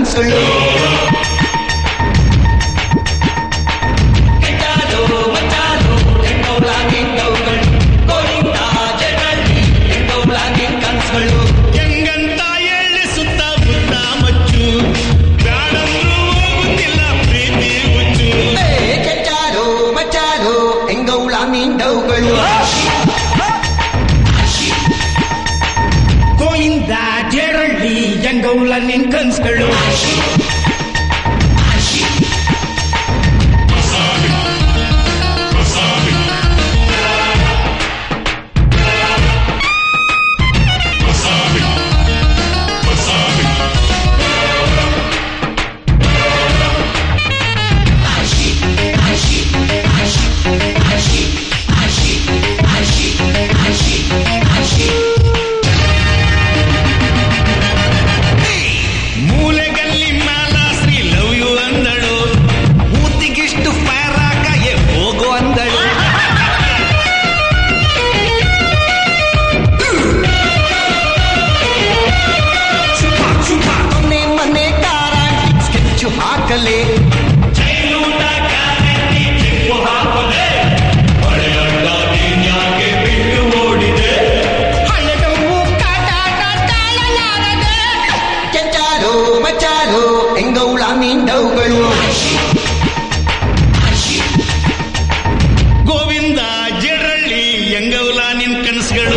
ಕನ್ಸುಗಳು. ಗೋವಿಂದ ಜೇರಳ್ಳಿ ಎಂಗೌಲ ನಿನ್ ಕನ್ಸ್ಗಳು. ಗೋವಿಂದ ಜೇರಳ್ಳಿ ಎಂಗೌಲ ನಿನ್ ಕನಸುಗಳು.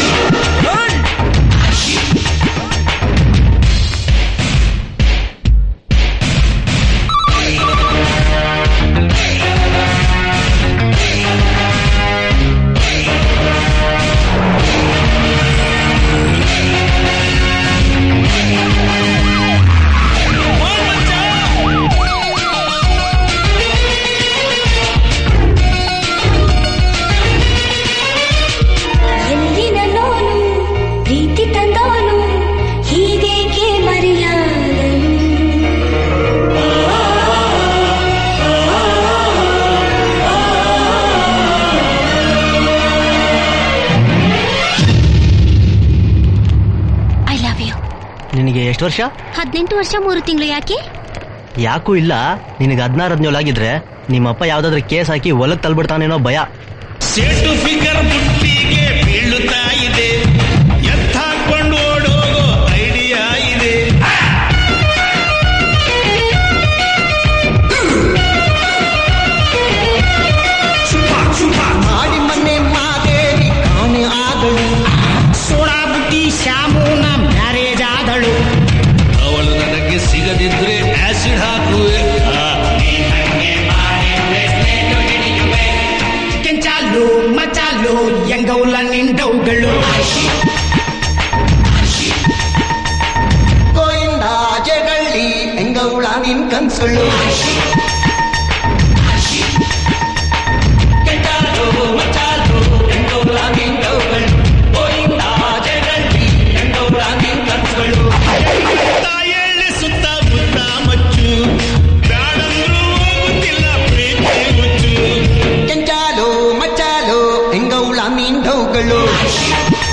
ನಿನಗೆ ಎಷ್ಟು ವರ್ಷ? 18 ವರ್ಷ 3 ತಿಂಗಳು. ಯಾಕೆ? ಯಾಕೂ ಇಲ್ಲ. ನಿನಗೆ 16-17 ಆಗಿದ್ರೆ ನಿಮ್ಮಪ್ಪ ಯಾವ್ದಾದ್ರು ಕೇಸ್ ಹಾಕಿ ಹೊಲಕ್ ತಲ್ಬಿಡ್ತಾನೇನೋ ಭಯ. ಸೇಟು ಫಿಗರ್ ಬುಟ್ಟಿಗೆ ಬೀಳುತ್ತಾ ಇದೆ, ಎತ್ತಾಕೊಂಡು ಓಡೋಗೋ ಐಡಿಯಾ ಇದೆ. ಮಾಡಿ ಮನೆ ಮಾದೇವಿ ಕಾಣೆ ಆದಳು, ಸೋಡಾ ಬುಟ್ಟಿ ಶ್ಯಾಮೂನ ಮ್ಯಾರೇಜ್ ಆದಳು. ಅವಳು ನನಗೆ ಸಿಗದಿದ್ರೆ ಆಸಿಡ್ ಹಾಕುವೆ. ಕೆಂಚಾಲು ಮಚಾಲು ಎಂಗೌಲ ನಿಂಡವುಗಳು. ಗೋವಿಂದ ಜೇರಳ್ಳಿ ಎಂಗೌಳ ನಿನ್ ಕನ್ಸುಗಳು. ತಾಯಳ್ಳಿ ಸುತ್ತ ಮುತ್ತ ಮಚ್ಚು, ಬ್ಯಾಡಂದ್ರೂ ಹೋಗುತ್ತಿಲ್ಲ ಪ್ರೀತಿ ಹುಚ್ಚು. ಕೆಂಚಾಲು ಮಚಾಲು ಎಂಗೌಳ ನಿಂಡವುಗಳು.